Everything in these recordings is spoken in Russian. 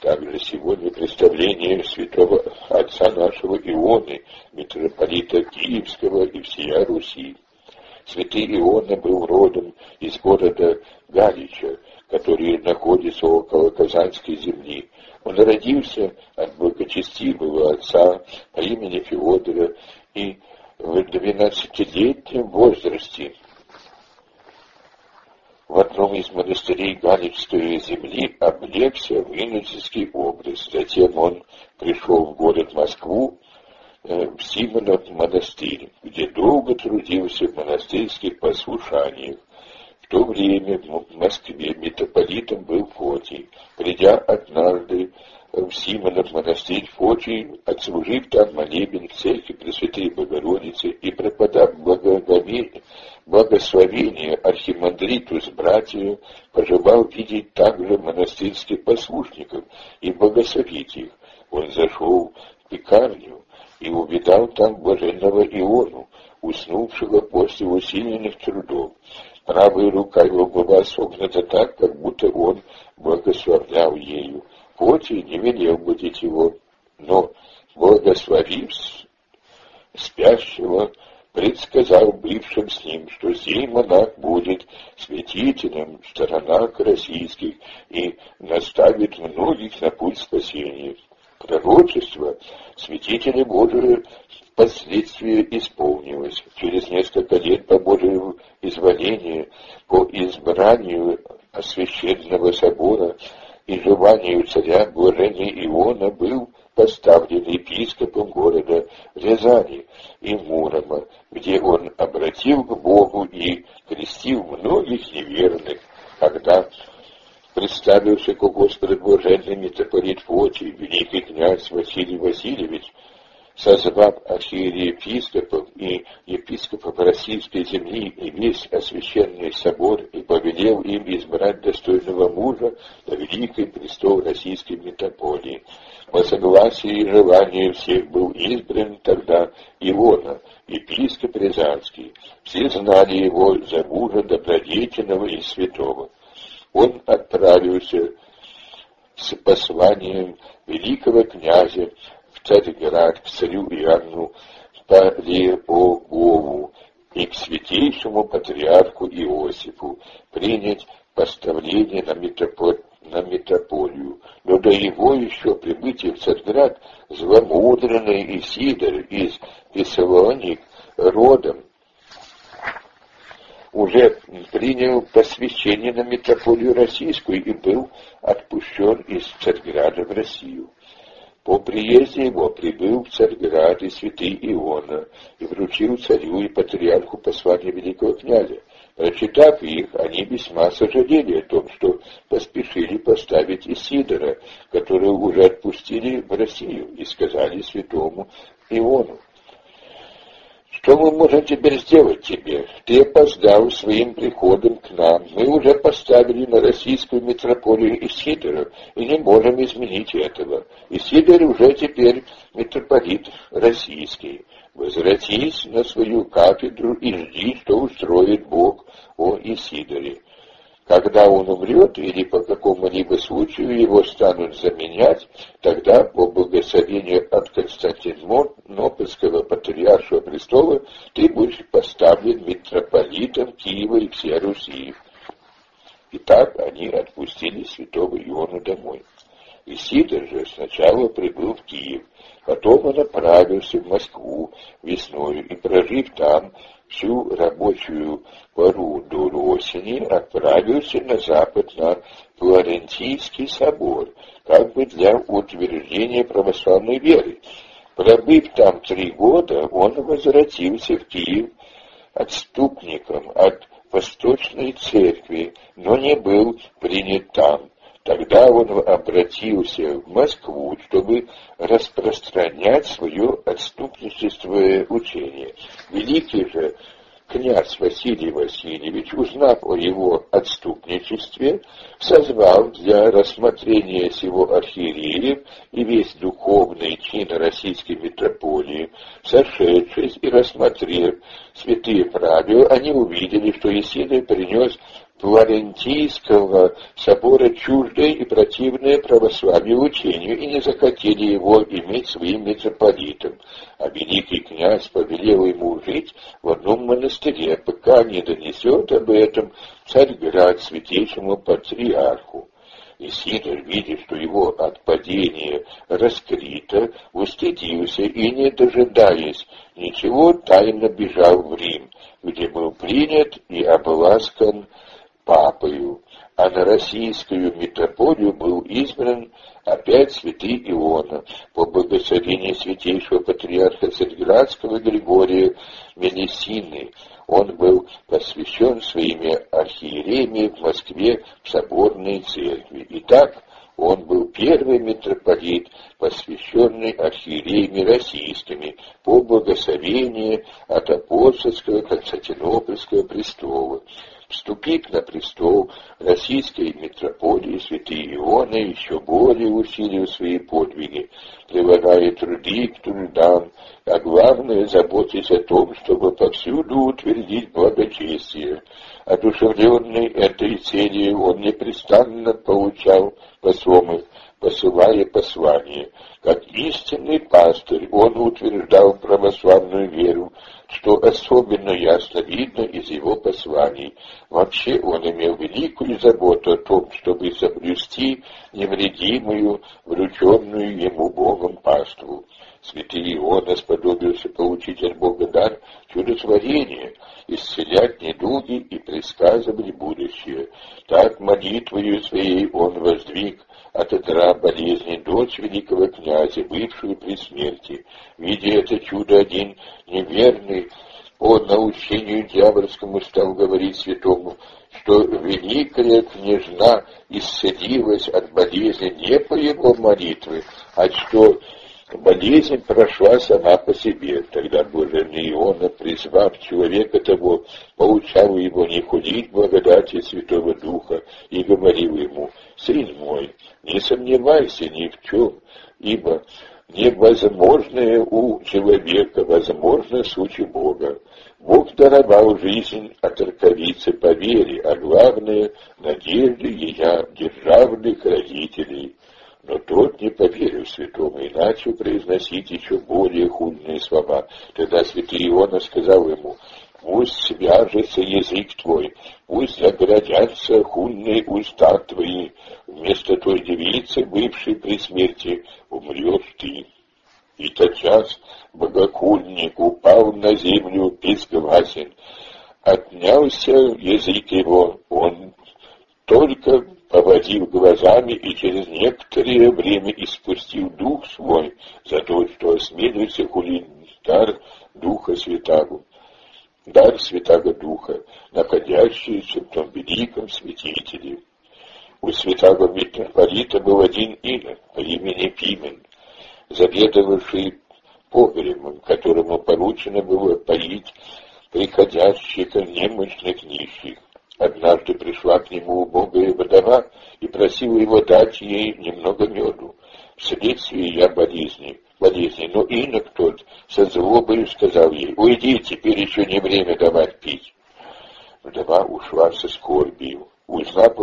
также сегодня представление святого отца нашего Ионы, митрополита Киевского и всея Руси. Святый Иона был родом из города Галича, который находится около Казанской земли. Он родился от благочестивого отца по имени Феодора и в 12-летнем возрасте в одном из монастырей Галичской земли облегся в иноческий образ. Затем он пришел в город Москву, в Симонов монастырь, где долго трудился в монастырских послушаниях. В то время в Москве митрополитом был Фотий. Придя однажды в Симонов монастырь, Фотий, отслужив там молебен в церкви Пресвятой Богородицы и преподав благословение архимандриту с братьями, пожелал видеть также монастырских послушников и благословить их. Он зашел в пекарню и увидал там блаженного Иону, уснувшего после усиленных трудов. Правая рука его была согнута так, как будто он благословлял ею. Фотий не велел будить его, но, благословив спящего, предсказал бывшим с ним, что сей монах будет святителем в сторонах российских и наставит многих на путь спасения. Пророчество святителя Божия впоследствии исполнилось. Через несколько лет по Божьему изволению, по избранию Священного собора и желанию царя блаженный Иона был поставлен епископом города Рязани и Мурома, где он обратил к Богу и крестил многих неверных. Когда представился к Господу блаженный митрополит Фотий, великий князь Василий Васильевич, созвав архиереепископов и епископов российской земли и весь освященный собор, и повелел им избрать достойного мужа на великий престол российской митрополии. По согласии и желанию всех был избран тогда Иона, епископ Рязанский. Все знали его за мужа добродетельного и святого. Он отправился с посланием великого князя в Царьград к царю Иоанну Палеогову и к святейшему патриарху Иосифу принять поставление на митрополию. Но до его еще прибытия в Царьград зломудренный Исидор из Фессалоник родом уже принял посвящение на митрополию российскую и был отпущен из Царьграда в Россию. По приезде его прибыл в Царьград и святый Иона и вручил царю и патриарху послание великого князя. Прочитав их, они весьма сожалели о том, что поспешили поставить Исидора, которого уже отпустили в Россию, и сказали святому Иону: «Что мы можем теперь сделать тебе? Ты опоздал своим приходом к нам. Мы уже поставили на российскую митрополию Исидора и не можем изменить этого. Исидор уже теперь митрополит российский. Возвратись на свою кафедру и жди, что устроит Бог о Исидоре. Когда он умрет или по какому-либо случаю его станут заменять, тогда по благословению от Константинопольского патриаршего престола ты будешь поставлен митрополитом Киева и всей Руси». И так они отпустили святого Иону домой. Исидор же сначала прибыл в Киев, потом он отправился в Москву весною и, прожив там всю рабочую пору до осени, отправился на запад на Флорентийский собор, как бы для утверждения православной веры. Пробыв там 3 года, он возвратился в Киев отступником от Восточной Церкви, но не был принят там. Тогда он обратился в Москву, чтобы распространять свое отступничествое учение. Великий же князь Василий Васильевич, узнав о его отступничестве, созвал для рассмотрения сего архиереев и весь духовный чин российской митрополии. Сошедшись и рассмотрев святые правила, они увидели, что Исидор принес Флорентийского собора чуждое и противное православию учению, и не захотели его иметь своим митрополитом, а великий князь повелел ему жить в одном монастыре, пока не донесет об этом Царьград святейшему патриарху. И Сидор, видя, что его отпадение раскрыто, устыдился и, не дожидаясь ничего, тайно бежал в Рим, где был принят и обласкан папою, а на российскую митрополию был избран опять святый Иона по благословению святейшего патриарха Царьградского Григория Менесины. Он был посвящен своими архиереями в Москве в соборной церкви. Итак, он был первый митрополит, посвященный архиереями российскими по благословению от апостольского Константинопольского престола. Вступив на престол российской митрополии, святый Иона еще более усилил свои подвиги, прилагая труды к трудам, а главное, заботясь о том, чтобы повсюду утвердить благочестие. Одушевленный этой целью, он непрестанно получал посомы, посылая послания. Как истинный пастырь он утверждал православную веру, что особенно ясно видно из его посланий. Вообще он имел великую заботу о том, чтобы соблюсти невредимую, врученную ему Богом паству. Святый Иона сподобился получить от Бога дар чудотворения, исцелять недуги и предсказывать будущее. Так молитвою своей он воздвиг от одра болезни дочь великого князя, бывшую при смерти. Видя это чудо, один неверный по наущению дьявольскому стал говорить святому, что великая княжна исцелилась от болезни не по его молитве, а что болезнь прошла сама по себе. Тогда блаженный Иона, призвав человека того, поучал его не хулить благодати Святого Духа и говорил ему: «Сын мой, не сомневайся ни в чем, ибо невозможное у человека возможно суть у Бога. Бог даровал жизнь от раковицы по вере, а главное — надежды ее державных родителей». Но тот не поверил святому и начал произносить еще более хульные слова. Тогда святый Иона сказал ему: «Пусть свяжется язык твой, пусть заградятся хульные уста твои. Вместо той девицы, бывшей при смерти, умрешь ты». И тотчас богохульник упал на землю безгласен. Отнялся язык его, он только поводил глазами и через некоторое время испустил дух свой за то, что осмелился хулить дар Духа Святаго, дар Святаго Духа, находящийся в том великом святителе. У святаго митрополита был один инок по имени Пимен, заведовавший погребом, которому поручено было поить приходящих немощных нищих. Однажды пришла к нему убогая вдова и просила его дать ей немного меду, вследствие болезни. Но инок тот со злобой сказал ей: «Уйди, теперь еще не время давать пить». Вдова ушла со скорбью. Узнав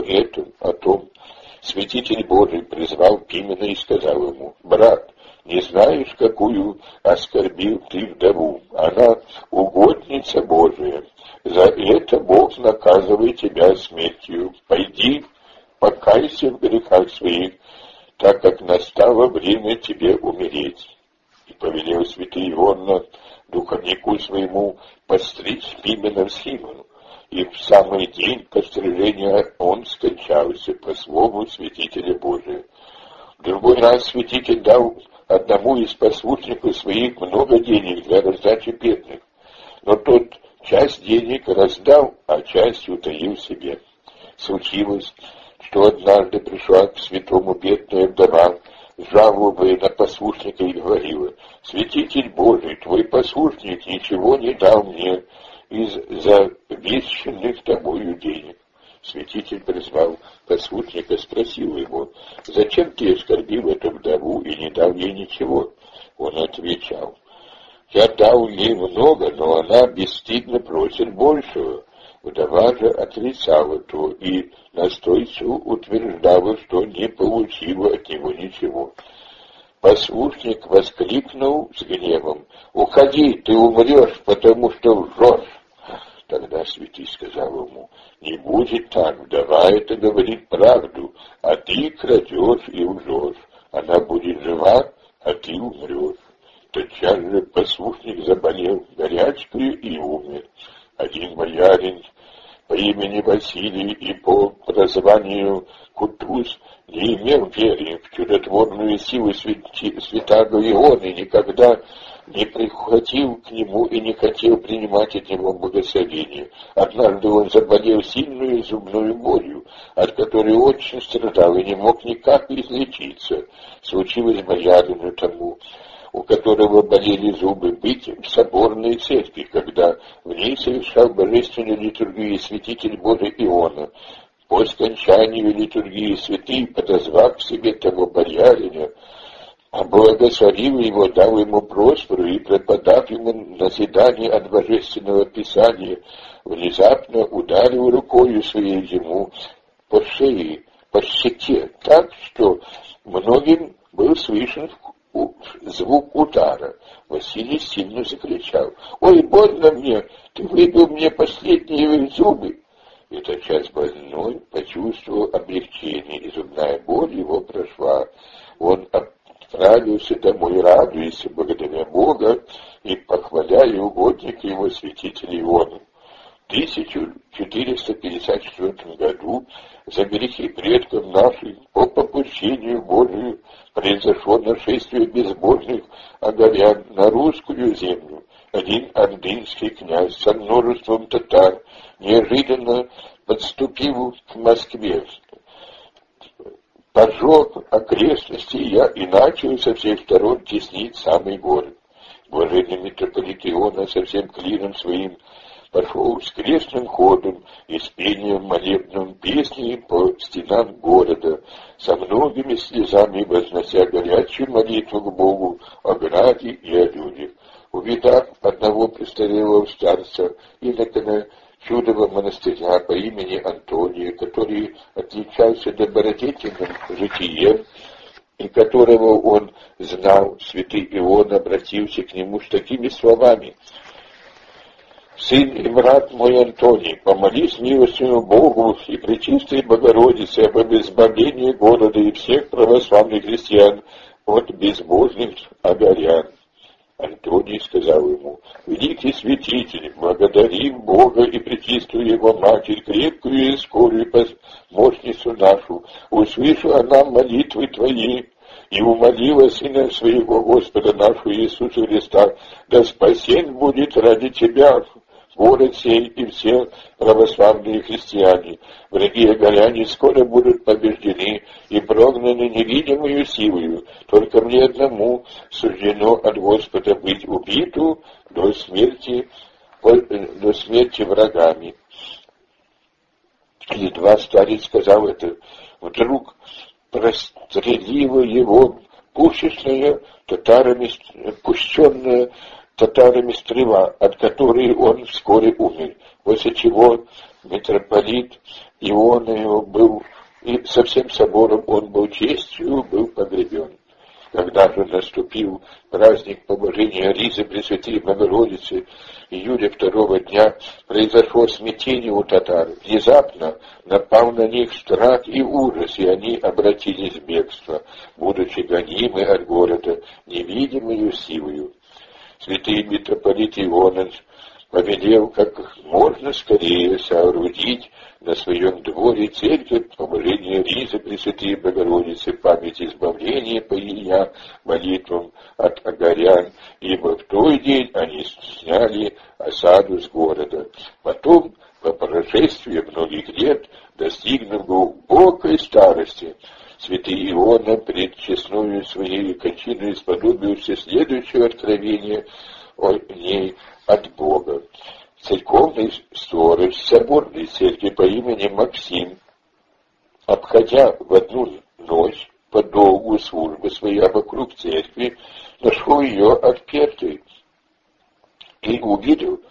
о том, святитель Божий призвал Пимена и сказал ему: «Брат, не знаешь, какую оскорбил ты вдову? Она угодница Божия. За это Бог наказывает тебя смертью. Пойди, покайся в грехах своих, так как настало время тебе умереть». И повелел святый Иоанна духовнику своему постричь Пимена в Симону. И в самый день пострижения он скончался по слову святителя Божия. В другой раз святитель дал одному из послушников своих много денег для раздачи бедных, но тот часть денег раздал, а часть утаил себе. Случилось, что однажды пришла к святому бедная вдова, жалобая на послушника, и говорила: «Святитель Божий, твой послушник ничего не дал мне из завещанных тобою денег». Святитель призвал послушника, спросил его: «Зачем ты оскорбил эту вдову и не дал ей ничего?» Он отвечал: «Я дал ей много, но она бесстыдно просит большего. Вдова же отрицала то и настойчиво утверждала, что не получила от него ничего. Послушник воскликнул с гневом: «Уходи, ты умрешь, потому что лжешь!» Тогда святый сказал ему: «Не будет так, вдова это говорит правду, а ты крадешь и лжешь. Она будет жива, а ты умрешь». Тотчас же послушник заболел горячкою и умер. Один боярин по имени Василий и по прозванию Кутуз не имел веры в чудотворную силу святаго Иоанна и никогда не приходил к нему и не хотел принимать от него благословения. Однажды он заболел сильную зубную болью, от которой очень страдал и не мог никак излечиться. Случилось боярину тому, у которого болели зубы, быть в соборной церкви, когда в ней совершал божественную литургию святитель Божий Иоанна. По скончанию литургии святый, подозвав к себе того боярина, благословил его, дал ему просьбу и, преподав ему назидание от божественного писания, внезапно ударил рукою своей ему по шее, по щеке, так, что многим был слышен звук удара. Василий сильно закричал: «Ой, больно мне! Ты выбил мне последние зубы!» И тотчас больной почувствовал облегчение, и зубная боль его прошла. Он отправился домой, радуясь, благодаря Бога и похваляя угодника его святителя Иоанна. В 1454 году за грехи предков наших по попущению Божию произошло нашествие безбожных агарян на русскую землю. Один ордынский князь со множеством татар неожиданно подступил к Москве, поджег окрестности и начал со всех сторон теснить самый город. Блаженный митрополит Иоанна со всем клином своим пошел с крестным ходом и с пением молебным песни по стенам города, со многими слезами вознося горячую молитву к Богу о граде и о людях. Увидав одного престарелого старца и, наконец, чудового монастыря по имени Антония, который отличался добродетельным житием, и которого он знал, святый Иоанн обратился к нему с такими словами: «Сын и брат мой Антоний, помолись милостивому Богу и Пречистой Богородице об избавлении города и всех православных христиан от безбожных агарян». Антоний сказал ему: «Великий святитель, благодарим Бога и Пречистую Его Матерь, крепкую и скорую помощницу нашу, услышала нам молитвы Твои и умолила Сына Своего Господа нашего Иисуса Христа, да спасен будет ради Тебя город сей и все православные христиане. Враги агаряне скоро будут побеждены и прогнаны невидимою силою. Только мне одному суждено от Господа быть убиту до смерти врагами». Едва старец сказал это, вдруг прострелила его пушечная пущенная татарами стрела, от которой он вскоре умер, после чего митрополит Иоанна его был, и со всем собором он был честью, был погребен. Когда же наступил праздник побожения Ризы Пресвятой Богородицы, июля 2-го дня, произошло смятение у татар. Внезапно напал на них страх и ужас, и они обратились в бегство, будучи гонимы от города невидимою силою. Святый митрополит Иоанн повелел как можно скорее соорудить на своем дворе церковь побожения Ризы Пресвятой Богородицы, память избавления по ее молитвам от агарян, ибо в тот день они сняли осаду с города. Потом, по прошествии многих лет, достигнув глубокой старости, святый Иоанн пред честною своей кончиной сподобился следующего откровения о ней от Бога. Церковный сторож соборной церкви по имени Максим, обходя в одну ночь по долгу службы своей вокруг церкви, нашел ее отпертой и увидел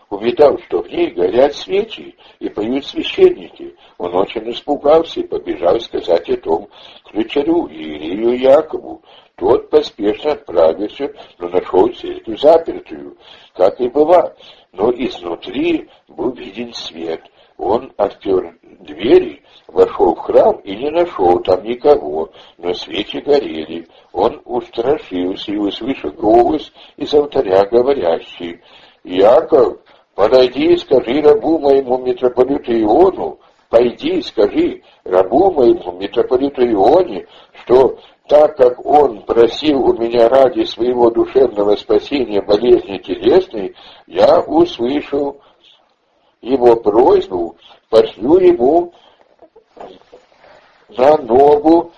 увидал, что в ней горят свечи и поют священники. Он очень испугался и побежал сказать о том ключарю Иерию Якову. Тот поспешно отправился, но нашел церковь запертую, как и была, но изнутри был виден свет. Он открыл двери, вошел в храм и не нашел там никого, но свечи горели. Он устрашился и услышал голос из алтаря, говорящий: «Яков, подойди и скажи рабу моему митрополиту Иону, пойди и скажи рабу моему митрополиту Ионе, что так как он просил у меня ради своего душевного спасения болезни телесной, я услышал его просьбу, пошлю ему на ногу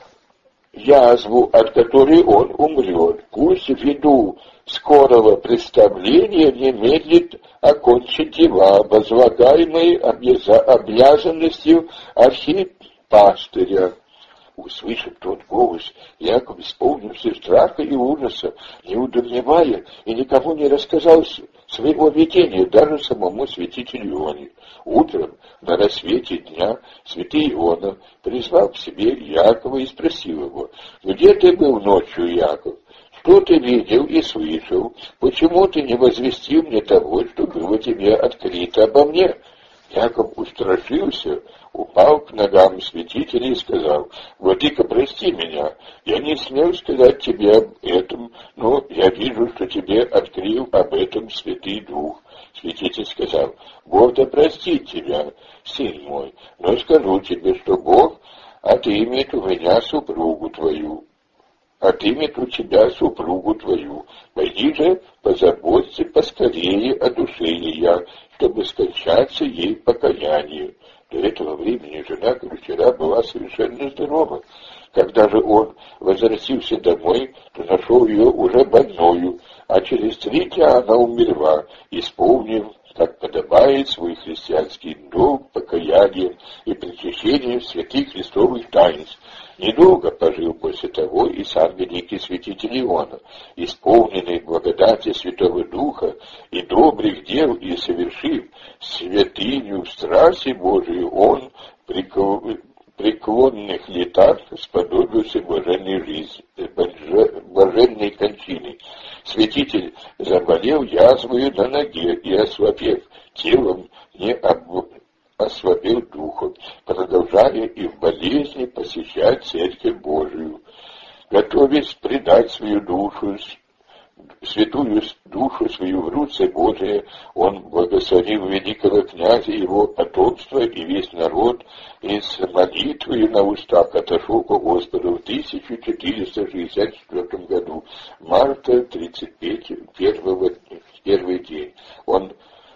язву, от которой он умрет. Пусть ввиду скорого представления не медлит окончить дела, возлагаемые обязанностью архипастыря». Услышав тот голос, Яков исполнился страха и ужаса, не удумевая, и никому не рассказал своего видения, даже самому святителю Ионе. Утром, на рассвете дня, святый Иона призвал к себе Якова и спросил его: «Где ты был ночью, Яков? Что ты видел и слышал? Почему ты не возвестил мне того, что было тебе открыто обо мне?» Яков устрашился, упал к ногам святителя и сказал: «Владыка, прости меня, я не смел сказать тебе об этом, но я вижу, что тебе открыл об этом Святый Дух». Святитель сказал: «Бог да простит тебя, сын мой, но скажу тебе, что Бог отымет у меня супругу твою. Отымет у тебя супругу твою. Пойди же, позаботься поскорее о душе ее, чтобы скончаться ей покаянию». До этого времени жена ключера была совершенно здорова. Когда же он возвратился домой, то нашел ее уже больною, а через 3 дня она умерла, исполнив, как подобает, свой христианский долг покаянием и причащением святых христовых таинств. Недолго пожил после того и сам великий святитель Иона, исполненный благодати Святого Духа и добрых дел, и совершив святыню в страсти Божию, он преклонных летах сподобился блаженной жизни, блаженной кончины. Святитель заболел язвою на ноге и, ослабев телом, не ослабел духом, продолжая и в болезни посещать Церковь Божию. Готовясь предать свою душу, святую душу свою в руце Божие, он благословил великого князя, его потомство и весь народ, и с молитвой на устах отошел ко Господу в 1464 году, марта 35, первый день. Он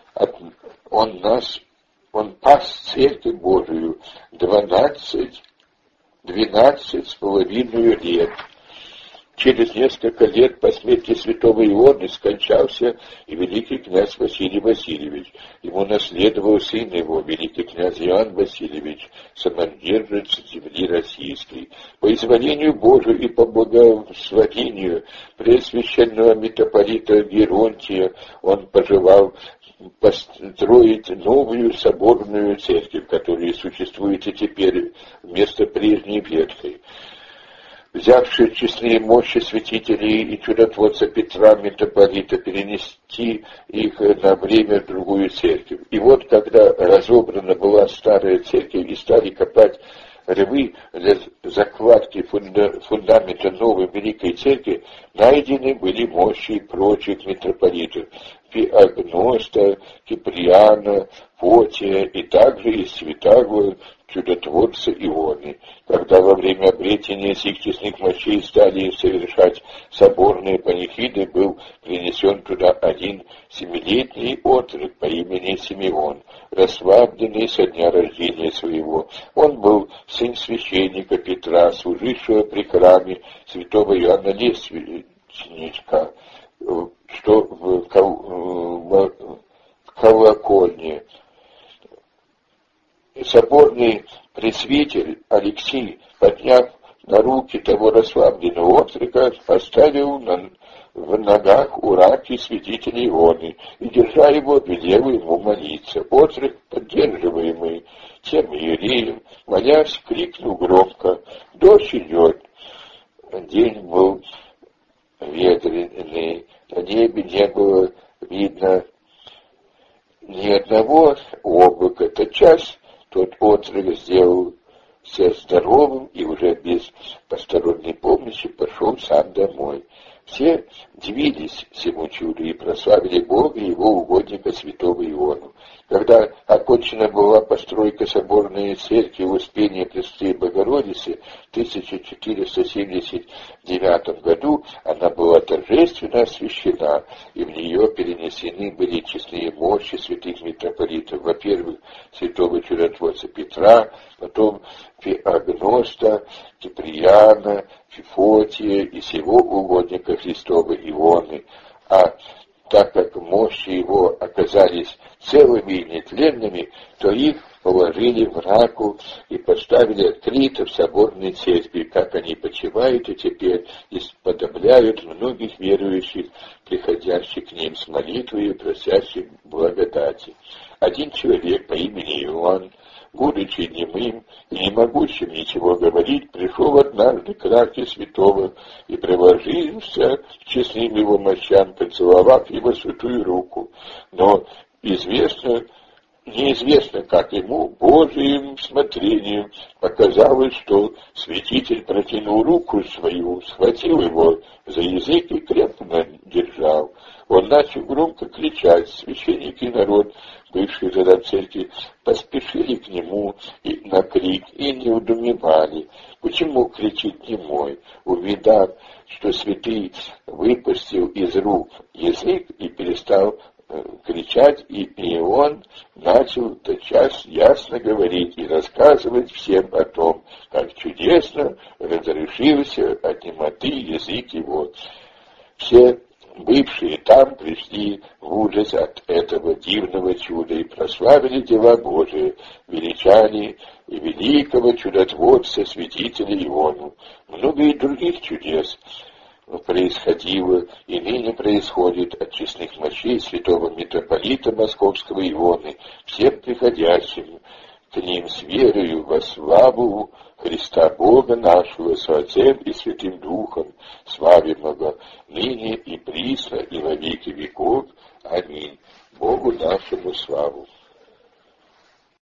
пас Церковь Божию 12,5 лет. Через несколько лет по смерти святого Ионы скончался и великий князь Василий Васильевич. Ему наследовал сын его, великий князь Иоанн Васильевич, самодержец земли российской. По изволению Божию и по благословению преосвященного митрополита Геронтия он пожелал построить новую соборную церковь, которая существует и теперь вместо прежней ветхой. Взявши честные мощи святителей и чудотворца Петра митрополита, перенести их на время в другую церковь. И вот, когда разобрана была старая церковь и стали копать рвы для закладки фундамента новой великой церкви, найдены были мощи прочих митрополитов: Феогноста, Киприана, Фотия и также из святаго чудотворца Ионы. Когда во время обретения сих честных мощей стали совершать соборные панихиды, был принесен туда один 7-летний отрок по имени Симеон, расслабленный со дня рождения своего. Он был сын священника Петра, служившего при храме святого Иоанна Лествичника, что в колокольне. Соборный пресвитер Алексий, подняв на руки того расслабленного отрока поставил в ногах у раки святителя Ионы и, держа его, велел ему молиться. Отрок, поддерживаемый тем иереем, молясь, крикнул громко: «Дождь идет!» День был ветреный, на небе не было видно ни одного облака. Тотчас тот отрок сделался здоровым и уже без посторонней помощи пошел сам домой. Все дивились всему чуду и прославили Бога и его угодника святого Иону. Когда окончена была постройка соборной церкви в Успении Пресвятой Богородицы в 1479 году, она была торжественно освящена, и в нее перенесены были честные мощи святых митрополитов. Во-первых, святого чудотворца Петра, потом Феогноста, Киприана, Фифотия и всего угодника Христова Ионы. А так как мощи его оказались целыми и нетленными, то их положили в раку и поставили открыто в соборной церкви, как они почивают и теперь исподобляют многих верующих, приходящих к ним с молитвой и просящих благодати. Один человек по имени Иоанн, будучи немым и не могущим ничего говорить, пришел однажды к раке святого и приложился к честным его мощам, поцеловав его святую руку. Но неизвестно, как ему, Божиим смотрением, показалось, что святитель протянул руку свою, схватил его за язык и крепко держал. Он начал громко кричать. Священники и народ, бывший тогда в церкви, поспешили к нему и на крик и не удумевали, почему кричит немой. Увидав, что святый выпустил из рук язык и перестал кричать, и он начал тотчас ясно говорить и рассказывать всем о том, как чудесно разрешился от немоты язык его. Все бывшие там пришли в ужас от этого дивного чуда и прославили дела Божии, величали и великого чудотворца святителя Иону. Много и других чудес происходило и ныне происходит от честных мощей святого митрополита Московского Ионы, всем приходящим к ним с верою во славу Христа Бога нашего со Отцем и Святым Духом, славимого ныне и присно и во веки веков. Аминь. Богу нашему славу.